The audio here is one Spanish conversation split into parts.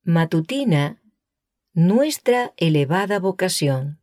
Matutina, nuestra elevada vocación.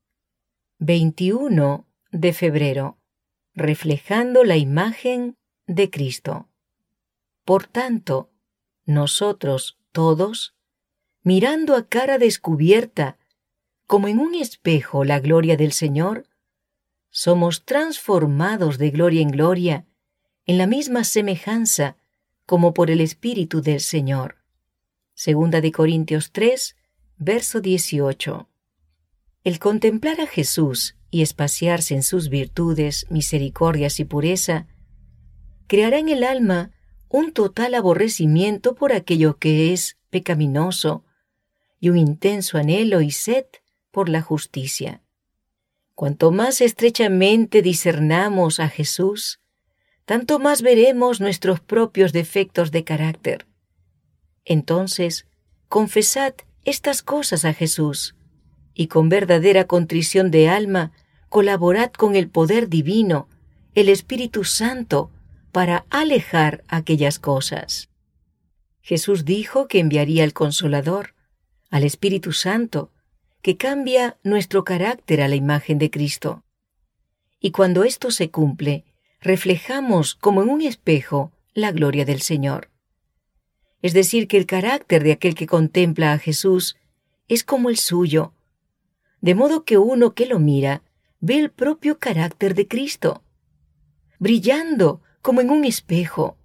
21 de febrero. Reflejando la imagen de Cristo. Por tanto, nosotros todos, mirando a cara descubierta, como en un espejo la gloria del Señor, somos transformados de gloria en gloria, en la misma semejanza como por el Espíritu del Señor. Segunda de Corintios 3, verso 18. El contemplar a Jesús y espaciarse en sus virtudes, misericordias y pureza, creará en el alma un total aborrecimiento por aquello que es pecaminoso y un intenso anhelo y sed por la justicia. Cuanto más estrechamente discernamos a Jesús, tanto más veremos nuestros propios defectos de carácter. Entonces, confesad estas cosas a Jesús, y con verdadera contrición de alma, colaborad con el poder divino, el Espíritu Santo, para alejar aquellas cosas. Jesús dijo que enviaría al Consolador, al Espíritu Santo, que cambia nuestro carácter a la imagen de Cristo. Y cuando esto se cumple, reflejamos como en un espejo la gloria del Señor. Es decir, que el carácter de aquel que contempla a Jesús es como el suyo, de modo que uno que lo mira ve el propio carácter de Cristo, brillando como en un espejo.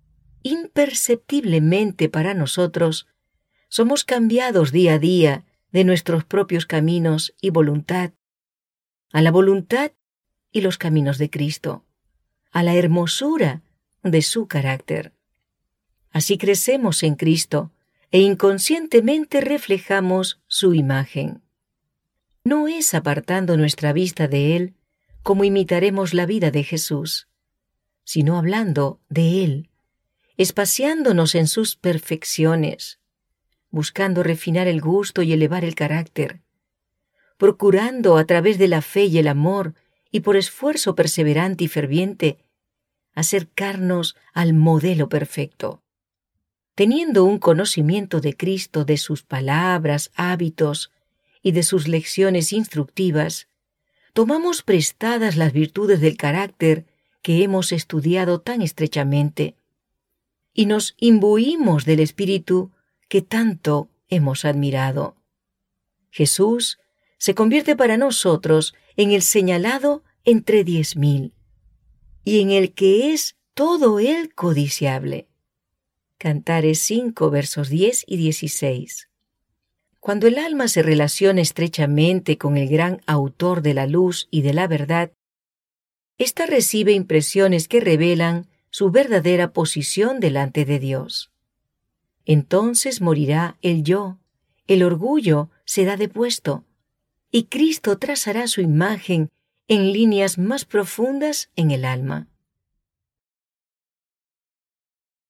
Imperceptiblemente para nosotros, somos cambiados día a día de nuestros propios caminos y voluntad, a la voluntad y los caminos de Cristo, a la hermosura de su carácter. Así crecemos en Cristo e inconscientemente reflejamos su imagen. No es apartando nuestra vista de Él como imitaremos la vida de Jesús, sino hablando de Él, espaciándonos en sus perfecciones, buscando refinar el gusto y elevar el carácter, procurando a través de la fe y el amor y por esfuerzo perseverante y ferviente, acercarnos al modelo perfecto. Teniendo un conocimiento de Cristo, de sus palabras, hábitos y de sus lecciones instructivas, tomamos prestadas las virtudes del carácter que hemos estudiado tan estrechamente y nos imbuimos del Espíritu que tanto hemos admirado. Jesús se convierte para nosotros en el señalado entre 10,000 y en el que es todo él codiciable. Cantares 5, versos 10 y 16. Cuando el alma se relaciona estrechamente con el gran autor de la luz y de la verdad, ésta recibe impresiones que revelan su verdadera posición delante de Dios. Entonces morirá el yo, el orgullo será depuesto, y Cristo trazará su imagen en líneas más profundas en el alma.